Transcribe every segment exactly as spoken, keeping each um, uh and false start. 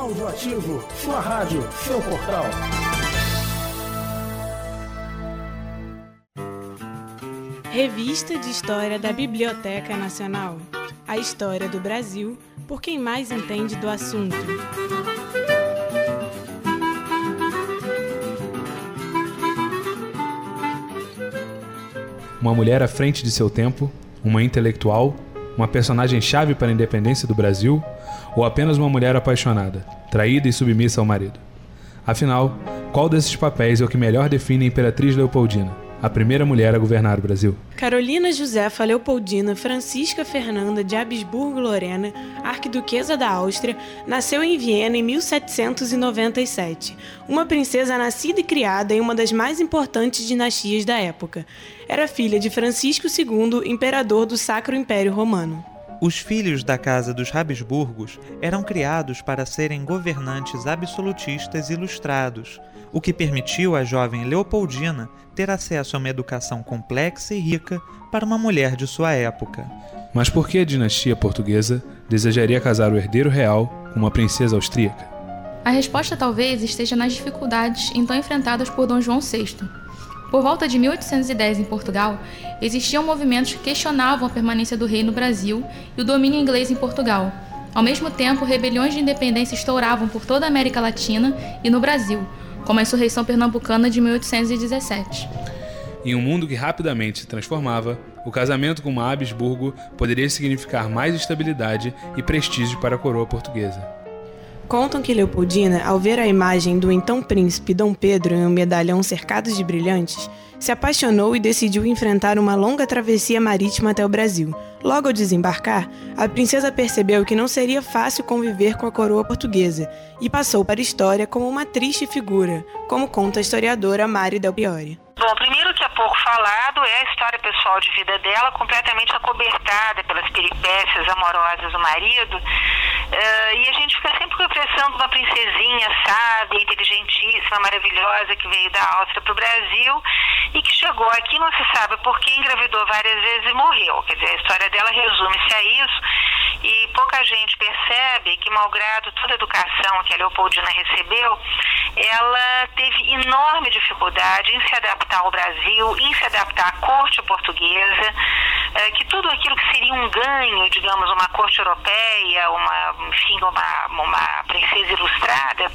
Audioativo, sua rádio, seu portal. Revista de História da Biblioteca Nacional. A história do Brasil, por quem mais entende do assunto. Uma mulher à frente de seu tempo, uma intelectual, uma personagem-chave para a independência do Brasil, ou apenas uma mulher apaixonada, traída e submissa ao marido? Afinal, qual desses papéis é o que melhor define a Imperatriz Leopoldina, a primeira mulher a governar o Brasil? Carolina Josefa Leopoldina Francisca Fernanda de Habsburgo-Lorena, arquiduquesa da Áustria, nasceu em Viena em mil setecentos e noventa e sete. Uma princesa nascida e criada em uma das mais importantes dinastias da época. Era filha de Francisco segundo, imperador do Sacro Império Romano. Os filhos da Casa dos Habsburgos eram criados para serem governantes absolutistas ilustrados, o que permitiu à jovem Leopoldina ter acesso a uma educação complexa e rica para uma mulher de sua época. Mas por que a dinastia portuguesa desejaria casar o herdeiro real com uma princesa austríaca? A resposta talvez esteja nas dificuldades então enfrentadas por Dom João sexto. Por volta de mil oitocentos e dez, em Portugal, existiam movimentos que questionavam a permanência do rei no Brasil e o domínio inglês em Portugal. Ao mesmo tempo, rebeliões de independência estouravam por toda a América Latina e no Brasil, como a insurreição pernambucana de mil oitocentos e dezessete. Em um mundo que rapidamente se transformava, o casamento com uma Habsburgo poderia significar mais estabilidade e prestígio para a coroa portuguesa. Contam que Leopoldina, ao ver a imagem do então príncipe Dom Pedro em um medalhão cercado de brilhantes, se apaixonou e decidiu enfrentar uma longa travessia marítima até o Brasil. Logo ao desembarcar, a princesa percebeu que não seria fácil conviver com a coroa portuguesa e passou para a história como uma triste figura, como conta a historiadora Mari Del Priore. Bom, primeiro que é pouco falado é a história pessoal de vida dela, completamente acobertada pelas peripécias amorosas do marido. Uh, e a gente fica sempre com a impressão de uma princesinha sábia, inteligentíssima, maravilhosa, que veio da Áustria para o Brasil e que chegou aqui, não se sabe por que, engravidou várias vezes e morreu. Quer dizer, a história dela resume-se a isso e pouca gente percebe que, malgrado toda a educação que a Leopoldina recebeu, ela teve enorme dificuldade em se adaptar ao Brasil, em se adaptar à corte portuguesa, uh, que tudo aquilo que seria um ganho, digamos, uma corte europeia, uma enfim, uma, uma princesa ilustrada,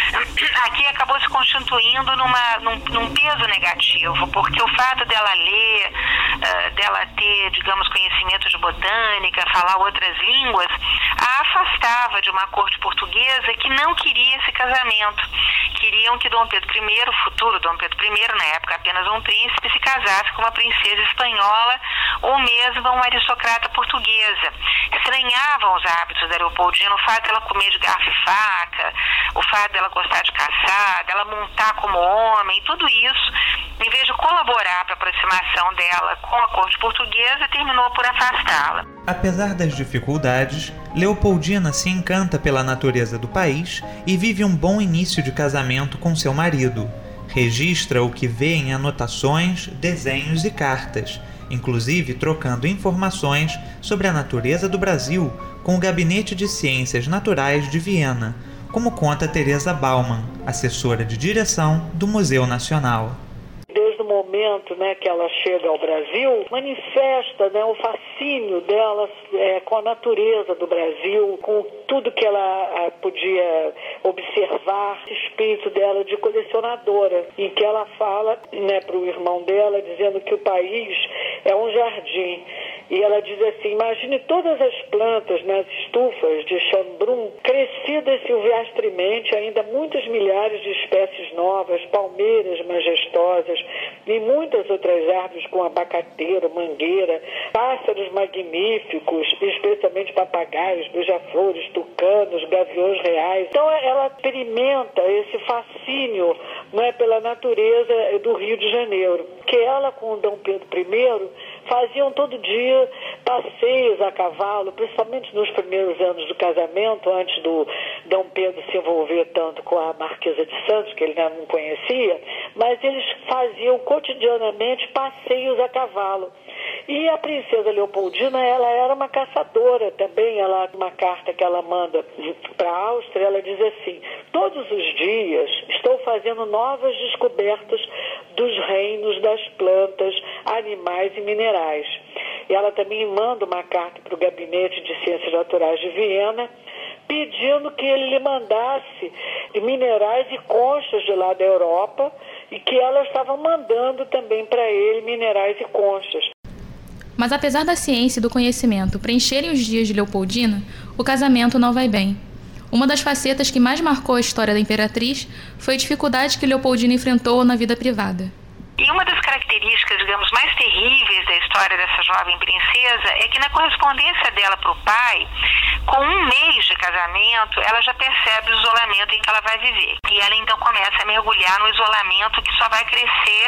aqui acabou se constituindo numa, num, num peso negativo, porque o fato dela ler, uh, dela ter, digamos, conhecimento de botânica, falar outras línguas, a afastava de uma corte portuguesa que não queria esse casamento. Queriam que Dom Pedro I, o futuro Dom Pedro I, na época apenas um príncipe, se casasse com uma princesa espanhola ou mesmo uma aristocrata portuguesa. Estranhavam os hábitos da Leopoldina, o fato dela comer de garfo e faca, o fato dela gostar de caçar, dela montar como homem, tudo isso, em vez de colaborar para a aproximação dela com a corte portuguesa, terminou por afastá-la. Apesar das dificuldades, Leopoldina se encanta pela natureza do país e vive um bom início de casamento com seu marido. Registra o que vê em anotações, desenhos e cartas, inclusive trocando informações sobre a natureza do Brasil com o Gabinete de Ciências Naturais de Viena, como conta Teresa Baumann, assessora de direção do Museu Nacional. Desde o momento, né, que ela chega ao Brasil, manifesta, né, o fascínio dela é, com a natureza do Brasil, com tudo que ela a, podia observar, esse espírito dela de colecionadora, em que ela fala, né, para o irmão dela, dizendo que o país é um jardim. E ela diz assim: imagine todas as plantas nas estufas de Schönbrunn, crescidas silvestremente, ainda muitas milhares de espécies novas, palmeiras majestosas e muitas outras árvores com abacateiro, mangueira, pássaros magníficos, especialmente papagaios, beija-flores, tucanos, gaviões reais. Então ela experimenta esse fascínio, não é, pela natureza do Rio de Janeiro, que ela com o Dom Pedro I faziam todo dia passeios a cavalo, principalmente nos primeiros anos do casamento, antes do Dom Pedro se envolver tanto com a Marquesa de Santos, que ele não conhecia, mas eles faziam cotidianamente passeios a cavalo. E a princesa Leopoldina, ela era uma caçadora também. Ela, uma carta que ela manda para a Áustria, ela diz assim: todos os dias estou fazendo novas descobertas dos reinos das plantas, animais e minerais. E ela também manda uma carta para o Gabinete de Ciências Naturais de Viena, pedindo que ele lhe mandasse minerais e conchas de lá da Europa, e que ela estava mandando também para ele minerais e conchas. Mas apesar da ciência e do conhecimento preencherem os dias de Leopoldina, o casamento não vai bem. Uma das facetas que mais marcou a história da imperatriz foi a dificuldade que Leopoldina enfrentou na vida privada. E uma das características, digamos, mais terríveis da história dessa jovem princesa é que na correspondência dela para o pai, com um mês de casamento, ela já percebe o isolamento em que ela vai viver. E ela então começa a mergulhar no isolamento que só vai crescer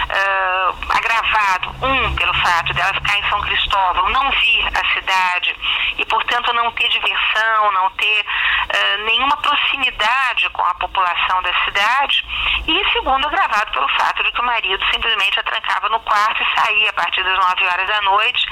uh, agravado. Um, pelo fato dela ficar em São Cristóvão, não vir à cidade e, portanto, não ter diversão, não ter uh, nenhuma proximidade com a população da cidade. E segundo, agravado pelo fato de que o marido simplesmente a trancava no quarto e saía a partir das nove horas da noite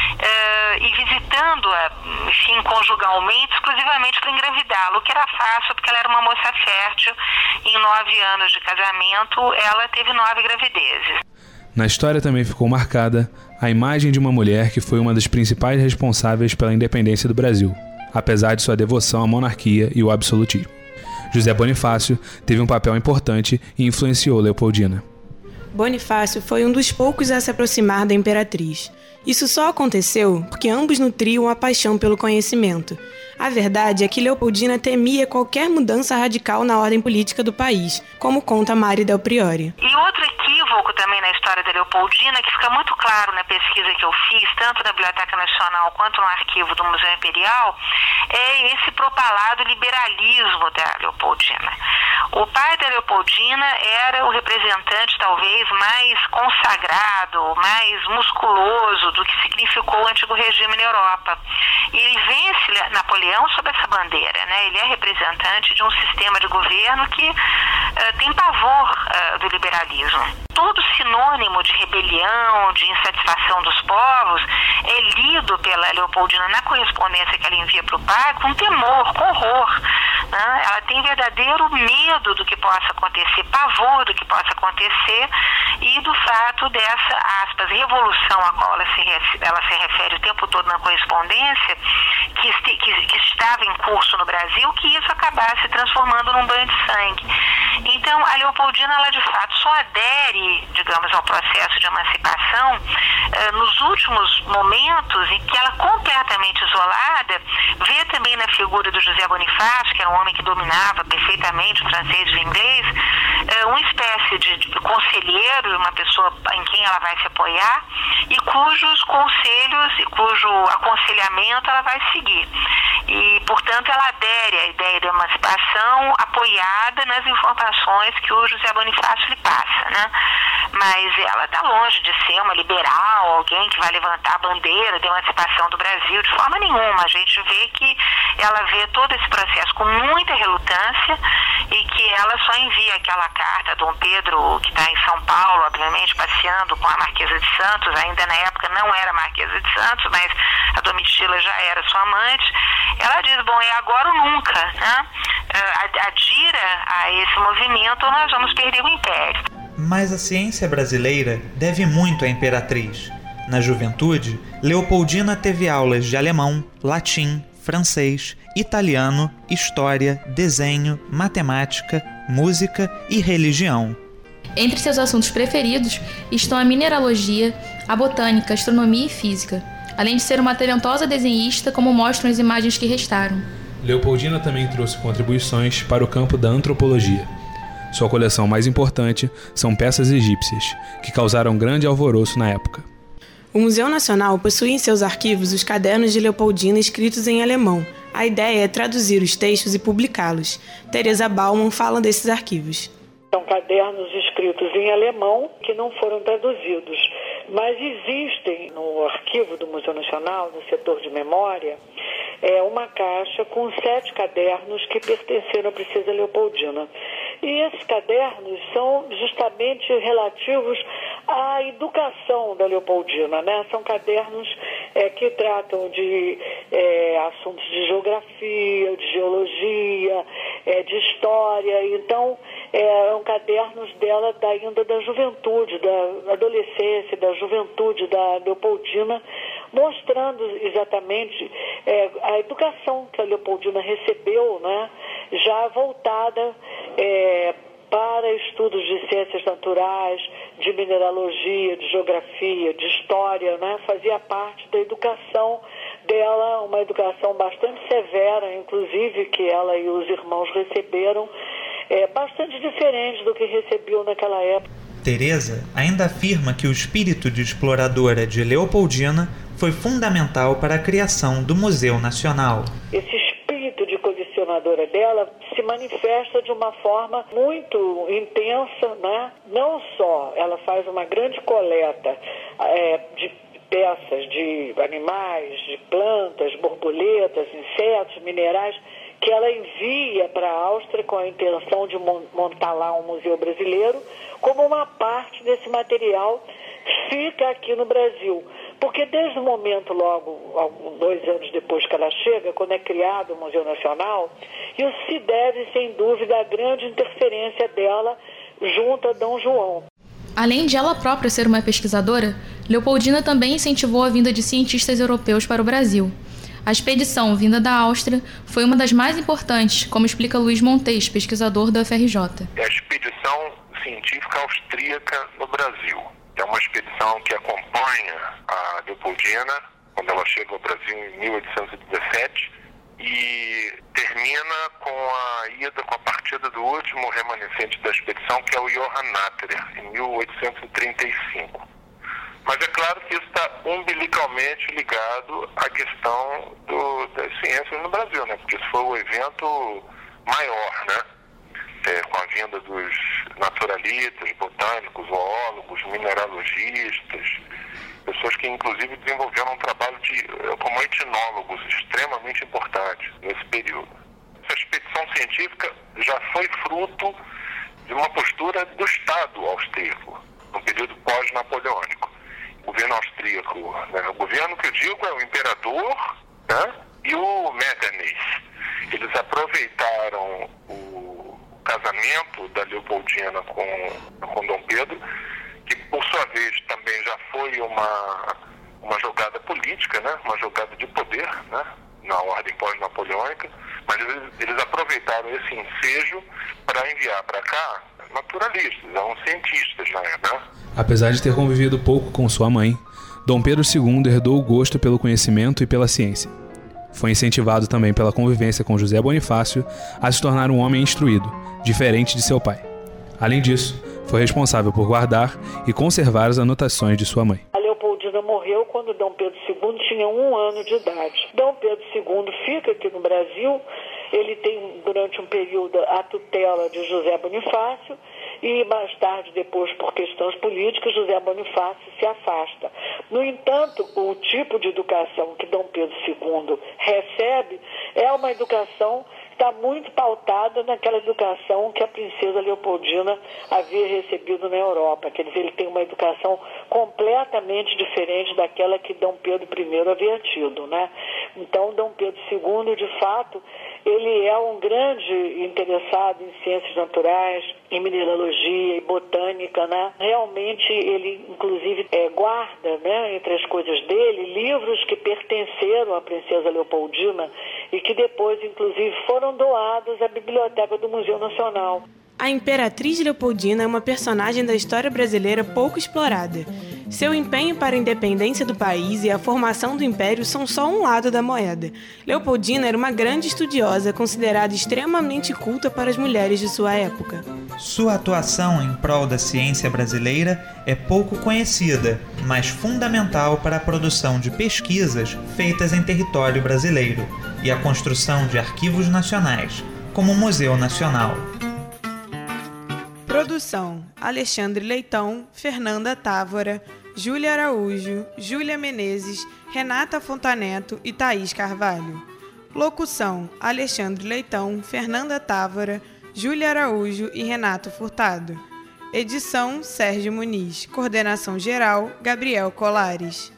uh, e visitando-a, enfim, conjugalmente, exclusivamente para engravidá-la, o que era fácil porque ela era uma moça fértil. Em nove anos de casamento, ela teve nove gravidezes. Na história também ficou marcada a imagem de uma mulher que foi uma das principais responsáveis pela independência do Brasil, apesar de sua devoção à monarquia e o absolutismo. José Bonifácio teve um papel importante e influenciou Leopoldina. Bonifácio foi um dos poucos a se aproximar da imperatriz. Isso só aconteceu porque ambos nutriam a paixão pelo conhecimento. A verdade é que Leopoldina temia qualquer mudança radical na ordem política do país, como conta Mari Del Priore. E outro equívoco também na história da Leopoldina, que fica muito claro na pesquisa que eu fiz, tanto na Biblioteca Nacional quanto no arquivo do Museu Imperial, é esse propalado liberalismo da Leopoldina. O pai da Leopoldina era o representante talvez mais consagrado, mais musculoso do que significou o antigo regime na Europa. E ele vence Napoleão sob essa bandeira, né? Ele é representante de um sistema de governo que uh, tem pavor uh, do liberalismo. Todo sinônimo de rebelião, de insatisfação dos povos é lido pela Leopoldina na correspondência que ela envia para o pai com temor, com horror. Né? Ela tem verdadeiro medo do que possa acontecer, pavor do que possa acontecer e do fato dessa, aspas, revolução a qual ela se, ela se refere o tempo todo na correspondência, que, este, que, que estava em curso no Brasil, que isso acabasse se transformando num banho de sangue. Então, a Leopoldina, ela de fato só adere, digamos, ao processo de emancipação eh, nos últimos momentos em que ela, completamente isolada, vê também na figura do José Bonifácio, que era um homem que dominava perfeitamente o francês e o inglês, eh, uma espécie de, de conselheiro, uma pessoa em quem ela vai se apoiar e cujos conselhos e cujo aconselhamento ela vai seguir. E, portanto, ela adere à ideia da emancipação apoiada nas informações que o José Bonifácio lhe passa, né? Mas ela está longe de ser uma liberal, alguém que vai levantar a bandeira da emancipação do Brasil, de forma nenhuma. A gente vê que ela vê todo esse processo com muita relutância e que ela só envia aquela carta a Dom Pedro, que está em São Paulo, obviamente, passeando com a Marquesa de Santos, ainda na época não era Marquesa de Santos, mas a Domitila já era sua amante. Ela diz, bom, é agora ou nunca, né? Adira a esse movimento ou nós vamos perder o império. Mas a ciência brasileira deve muito à imperatriz. Na juventude, Leopoldina teve aulas de alemão, latim, francês, italiano, história, desenho, matemática, música e religião. Entre seus assuntos preferidos estão a mineralogia, a botânica, a astronomia e física, além de ser uma talentosa desenhista, como mostram as imagens que restaram. Leopoldina também trouxe contribuições para o campo da antropologia. Sua coleção mais importante são peças egípcias, que causaram grande alvoroço na época. O Museu Nacional possui em seus arquivos os cadernos de Leopoldina escritos em alemão. A ideia é traduzir os textos e publicá-los. Teresa Baumann fala desses arquivos. São cadernos escritos em alemão que não foram traduzidos, mas existem no arquivo do Museu Nacional, no setor de memória, é uma caixa com sete cadernos que pertenceram à princesa Leopoldina. E esses cadernos são justamente relativos a educação da Leopoldina, né? São cadernos é, que tratam de é, assuntos de geografia, de geologia, é, de história. Então, é, são cadernos dela da, ainda da juventude, da adolescência, da juventude da Leopoldina, mostrando exatamente é, a educação que a Leopoldina recebeu, né? Já voltada é, para estudos de ciências naturais, de mineralogia, de geografia, de história, né? Fazia parte da educação dela, uma educação bastante severa, inclusive, que ela e os irmãos receberam, é, bastante diferente do que recebiam naquela época. Teresa ainda afirma que o espírito de exploradora de Leopoldina foi fundamental para a criação do Museu Nacional. Esse espírito de colecionadora dela se manifesta de uma forma muito intensa, né? Não só ela faz uma grande coleta é, de peças de animais, de plantas, borboletas, insetos, minerais, que ela envia para a Áustria com a intenção de montar lá um museu brasileiro, como uma parte desse material fica aqui no Brasil. Porque desde o momento, logo, dois anos depois que ela chega, quando é criado o Museu Nacional, isso se deve, sem dúvida, à grande interferência dela junto a Dom João. Além de ela própria ser uma pesquisadora, Leopoldina também incentivou a vinda de cientistas europeus para o Brasil. A expedição vinda da Áustria foi uma das mais importantes, como explica Luiz Montes, pesquisador da U F R J. É a expedição científica austríaca no Brasil. É uma expedição que acompanha a Leopoldina quando ela chega ao Brasil em mil oitocentos e dezessete e termina com a ida, com a partida do último remanescente da expedição, que é o Johann Natterer, em mil oitocentos e trinta e cinco. Mas é claro que isso está umbilicalmente ligado à questão do, das ciências no Brasil, né? Porque isso foi o evento maior, né? É, com a vinda dos naturalistas, botânicos, zoólogos, mineralogistas, pessoas que inclusive desenvolveram um trabalho de, como etnólogos extremamente importante nesse período. Essa expedição científica já foi fruto de uma postura do Estado austríaco, no período pós-napoleônico. O governo austríaco, né? O governo que eu digo é o imperador, né? E o Metternich. Eles aproveitaram o casamento da Leopoldina com, com Dom Pedro, que por sua vez também já foi uma, uma jogada política, né? Uma jogada de poder, né? Na ordem pós-napoleônica, mas eles, eles aproveitaram esse ensejo para enviar para cá naturalistas, eram cientistas na época. Apesar de ter convivido pouco com sua mãe, Dom Pedro segundo herdou o gosto pelo conhecimento e pela ciência. Foi incentivado também pela convivência com José Bonifácio a se tornar um homem instruído, diferente de seu pai. Além disso, foi responsável por guardar e conservar as anotações de sua mãe. A Leopoldina morreu quando Dom Pedro segundo tinha um ano de idade. Dom Pedro segundo fica aqui no Brasil. Ele tem, durante um período, a tutela de José Bonifácio e, mais tarde, depois, por questões políticas, José Bonifácio se afasta. No entanto, o tipo de educação que Dom Pedro segundo recebe é uma educação que está muito pautada naquela educação que a princesa Leopoldina havia recebido na Europa. Quer dizer, ele tem uma educação completamente diferente daquela que Dom Pedro primeiro havia tido, né? Então, Dom Pedro segundo, de fato, ele é um grande interessado em ciências naturais, em mineralogia e botânica, né? Realmente, ele, inclusive, é, guarda, né, entre as coisas dele, livros que pertenceram à princesa Leopoldina e que depois, inclusive, foram doados à biblioteca do Museu Nacional. A Imperatriz Leopoldina é uma personagem da história brasileira pouco explorada. Seu empenho para a independência do país e a formação do império são só um lado da moeda. Leopoldina era uma grande estudiosa, considerada extremamente culta para as mulheres de sua época. Sua atuação em prol da ciência brasileira é pouco conhecida, mas fundamental para a produção de pesquisas feitas em território brasileiro e a construção de arquivos nacionais, como o Museu Nacional. Produção: Alexandre Leitão, Fernanda Távora, Júlia Araújo, Júlia Menezes, Renata Fontaneto e Thaís Carvalho. Locução: Alexandre Leitão, Fernanda Távora, Júlia Araújo e Renato Furtado. Edição Sérgio Muniz. Coordenação geral Gabriel Colares.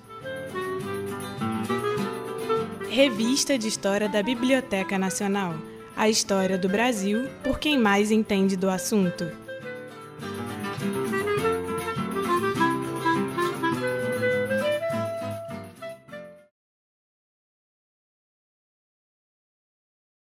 Revista de História da Biblioteca Nacional. A história do Brasil por quem mais entende do assunto.